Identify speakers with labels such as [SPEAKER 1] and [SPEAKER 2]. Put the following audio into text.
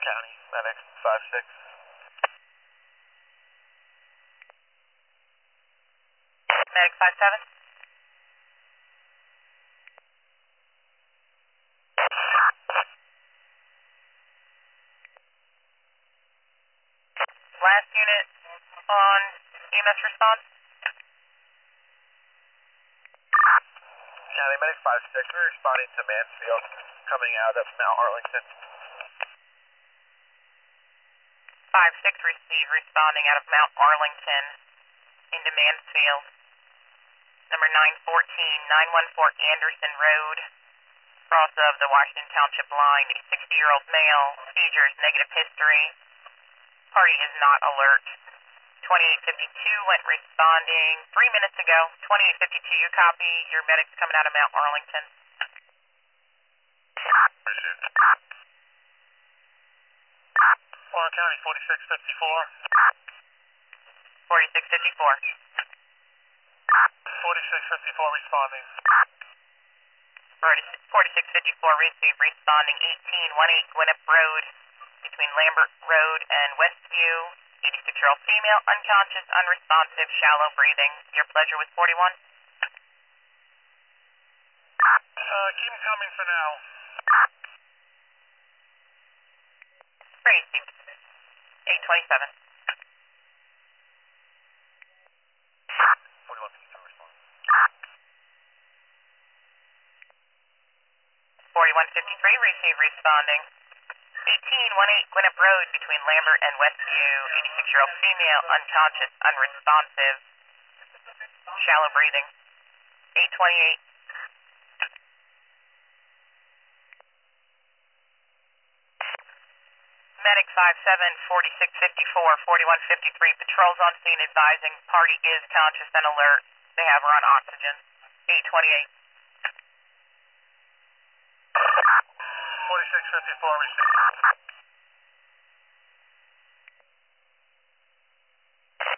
[SPEAKER 1] County, medic 5-6.
[SPEAKER 2] Medic 5-7. Last unit on EMS response.
[SPEAKER 1] County medic 5-6, we're responding to Mansfield coming out of Mount Arlington.
[SPEAKER 2] 5-6 receive, responding out of Mount Arlington into Mansfield. Number 914 Anderson Road, cross of the Washington Township line. A 60-year-old male, seizures, negative history. Party is not alert. 2852 went responding 3 minutes ago. 2852, you copy. Your medic's coming out of Mount Arlington.
[SPEAKER 1] Warren County 4654.
[SPEAKER 2] 4654.
[SPEAKER 1] 4654 responding.
[SPEAKER 2] 4654 receive, responding 1818 Gwinnett Road between Lambert Road and Westview. 86-year-old female, unconscious, unresponsive, shallow breathing. Your pleasure with 41?
[SPEAKER 1] Keep them coming for now.
[SPEAKER 2] Crazy. 827. 4153 receive, responding 1818 Gwinnett Road between Lambert and Westview. 86-year-old female, unconscious, unresponsive, shallow breathing. 828. Medic 5-7, 4654, 4153. Patrols on scene advising party is conscious and alert. They have her on oxygen. 828.
[SPEAKER 1] 4654 received.